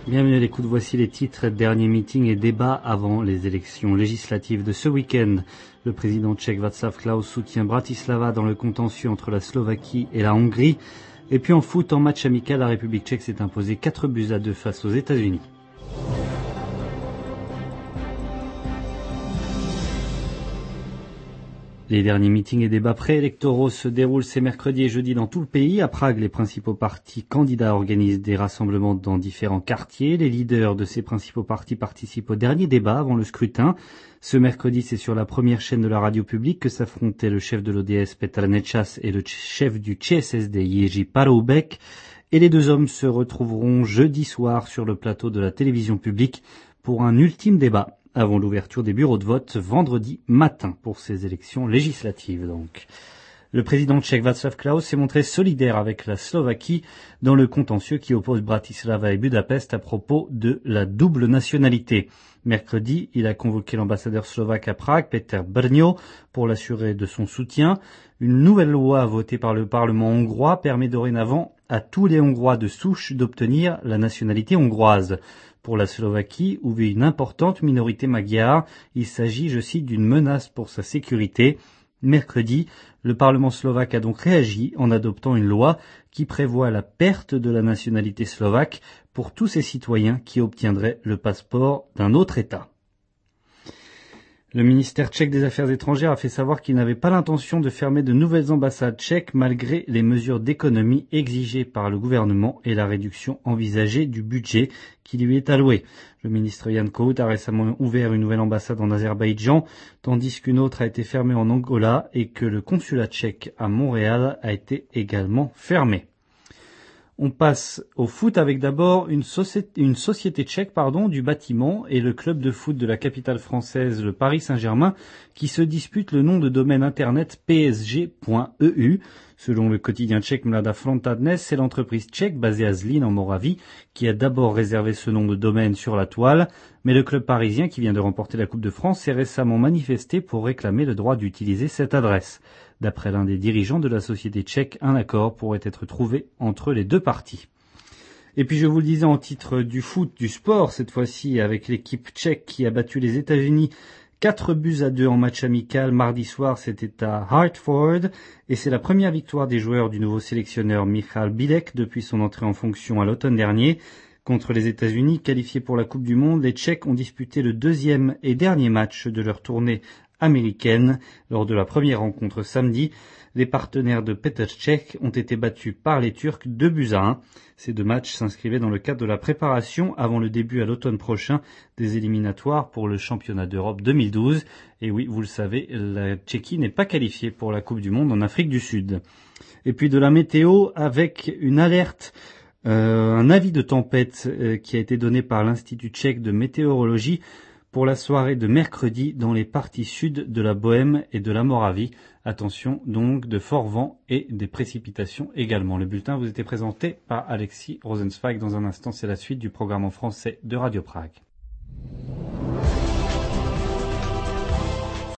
Bienvenue à l'écoute, voici les titres, derniers meetings et débats avant les élections législatives de ce week-end. Le président tchèque Václav Klaus soutient Bratislava dans le contentieux entre la Slovaquie et la Hongrie. Et puis en foot, en match amical, la République tchèque s'est imposée 4-2 face aux États-Unis. Les derniers meetings et débats préélectoraux se déroulent ces mercredis et jeudis dans tout le pays. À Prague, les principaux partis candidats organisent des rassemblements dans différents quartiers. Les leaders de ces principaux partis participent au dernier débat avant le scrutin. Ce mercredi, c'est sur la première chaîne de la radio publique que s'affrontaient le chef de l'ODS Petr Nečas et le chef du ČSSD Jiří Paroubek. Et les deux hommes se retrouveront jeudi soir sur le plateau de la télévision publique pour un ultime débat avant l'ouverture des bureaux de vote vendredi matin pour ces élections législatives donc. Le président tchèque Václav Klaus s'est montré solidaire avec la Slovaquie dans le contentieux qui oppose Bratislava et Budapest à propos de la double nationalité. Mercredi, il a convoqué l'ambassadeur slovaque à Prague, Peter Brňo, pour l'assurer de son soutien. Une nouvelle loi votée par le Parlement hongrois permet dorénavant à tous les Hongrois de souche d'obtenir la nationalité hongroise. Pour la Slovaquie, où vit une importante minorité magyare, il s'agit, je cite, d'une menace pour sa sécurité. Mercredi, le Parlement slovaque a donc réagi en adoptant une loi qui prévoit la perte de la nationalité slovaque pour tous ses citoyens qui obtiendraient le passeport d'un autre État. Le ministère tchèque des Affaires étrangères a fait savoir qu'il n'avait pas l'intention de fermer de nouvelles ambassades tchèques malgré les mesures d'économie exigées par le gouvernement et la réduction envisagée du budget qui lui est alloué. Le ministre Jan Kohout a récemment ouvert une nouvelle ambassade en Azerbaïdjan, tandis qu'une autre a été fermée en Angola et que le consulat tchèque à Montréal a été également fermé. On passe au foot avec d'abord une société tchèque du bâtiment et le club de foot de la capitale française, le Paris Saint-Germain, qui se dispute le nom de domaine internet psg.eu. Selon le quotidien tchèque Mladá Fronta Dnes, c'est l'entreprise tchèque basée à Zlín en Moravie qui a d'abord réservé ce nom de domaine sur la toile, mais le club parisien qui vient de remporter la Coupe de France s'est récemment manifesté pour réclamer le droit d'utiliser cette adresse. D'après l'un des dirigeants de la société tchèque, un accord pourrait être trouvé entre les deux parties. Et puis je vous le disais en titre du foot, du sport, cette fois-ci avec l'équipe tchèque qui a battu les États-Unis 4-2 en match amical. Mardi soir, c'était à Hartford et c'est la première victoire des joueurs du nouveau sélectionneur Michal Bílek depuis son entrée en fonction à l'automne dernier. Contre les États-Unis, qualifiés pour la Coupe du Monde, les Tchèques ont disputé le deuxième et dernier match de leur tournée américaine. Lors de la première rencontre samedi, les partenaires de Petr Cech ont été battus par les Turcs 2-1. Ces deux matchs s'inscrivaient dans le cadre de la préparation avant le début à l'automne prochain des éliminatoires pour le championnat d'Europe 2012. Et oui, vous le savez, la Tchéquie n'est pas qualifiée pour la Coupe du Monde en Afrique du Sud. Et puis de la météo avec une alerte, un avis de tempête qui a été donné par l'Institut tchèque de météorologie pour la soirée de mercredi dans les parties sud de la Bohème et de la Moravie. Attention donc, de forts vents et des précipitations également. Le bulletin vous était présenté par Alexis Rosenzweig. Dans un instant, c'est la suite du programme en français de Radio Prague.